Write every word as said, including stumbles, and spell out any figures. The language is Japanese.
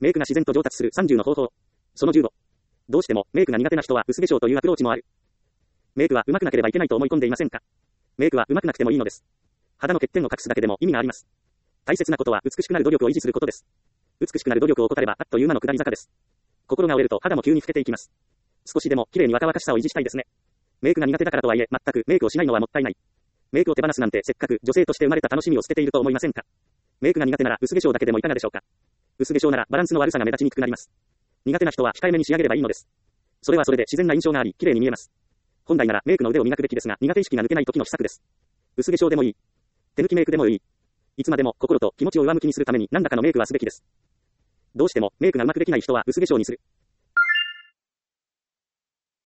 メイクが自然と上達するさんじゅうの方法。そのじゅうご。どうしてもメイクが苦手な人は薄化粧というアプローチもある。メイクは上手くなければいけないと思い込んでいませんか？メイクは上手くなくてもいいのです。肌の欠点を隠すだけでも意味があります。大切なことは美しくなる努力を維持することです。美しくなる努力を怠ればあっという間の下り坂です。心が折れると肌も急に老けていきます。少しでも綺麗に若々しさを維持したいですね。メイクが苦手だからとはいえ全くメイクをしないのはもったいない。メイクを手放すなんてせっかく女性として生まれた楽しみを捨てていると思いませんか？メイクが苦手なら薄化粧だけでもいかがでしょうか？薄化粧ならバランスの悪さが目立ちにくくなります。苦手な人は控えめに仕上げればいいのです。それはそれで自然な印象があり、綺麗に見えます。本来ならメイクの腕を磨くべきですが、苦手意識が抜けない時の秘策です。薄化粧でもいい。手抜きメイクでもいい。いつまでも心と気持ちを上向きにするために何らかのメイクはすべきです。どうしてもメイクがうまくできない人は薄化粧にする。